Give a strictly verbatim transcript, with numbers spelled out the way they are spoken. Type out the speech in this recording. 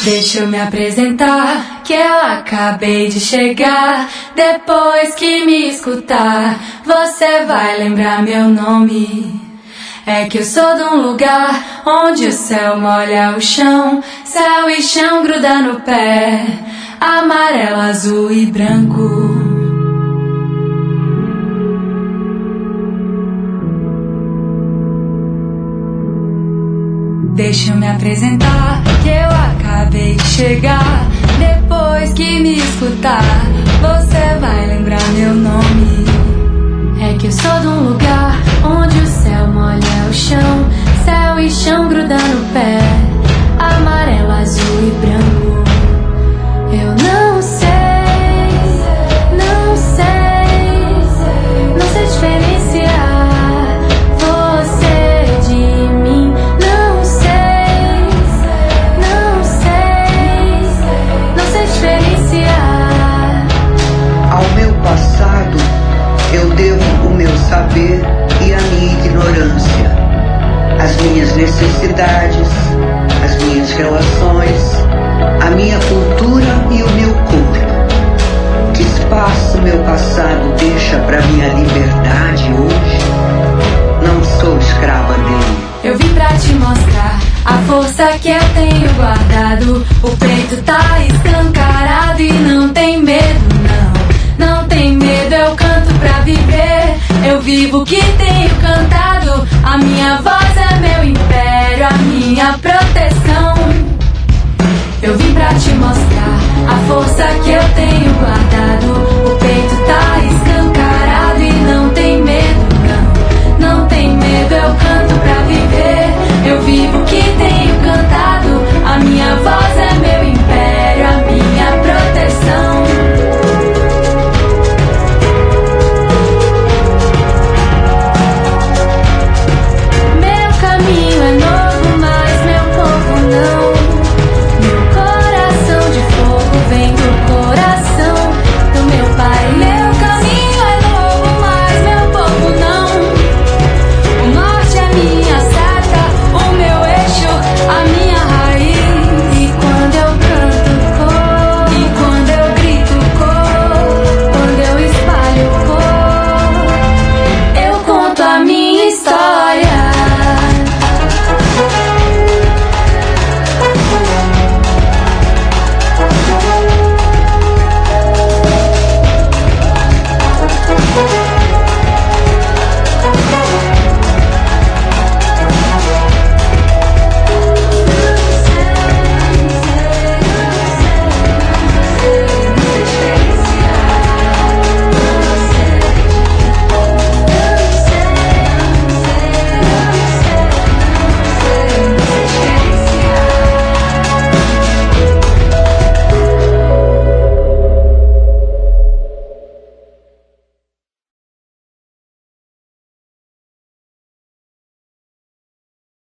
Deixa eu me apresentar, que eu acabei de chegar. Depois que me escutar, você vai lembrar meu nome. É que eu sou de um lugar onde o céu molha o chão, céu e chão gruda no pé, amarelo, azul e branco. Deixa eu me apresentar, que eu acabei de chegar. Depois que me escutar, você vai lembrar meu nome. É que eu sou de um lugar onde o céu molha o chão, céu e chão gruda no pé, amarelo, azul e branco. Eu não sei, não sei, não sei diferenciar você de mim. Não sei, não sei, não sei diferenciar. Ao meu passado eu devo o meu saber e a minha ignorância, as minhas necessidades, as minhas relações, a minha cultura e o meu corpo. Que espaço meu passado deixa para minha liberdade hoje? Não sou escrava dele. Eu vim pra te mostrar a força que eu tenho guardado. O peito tá escancarado e não tem medo, não. Não tem medo, eu canto pra viver. Eu vivo o que tenho cantado. A minha voz é meu império, a minha proteção.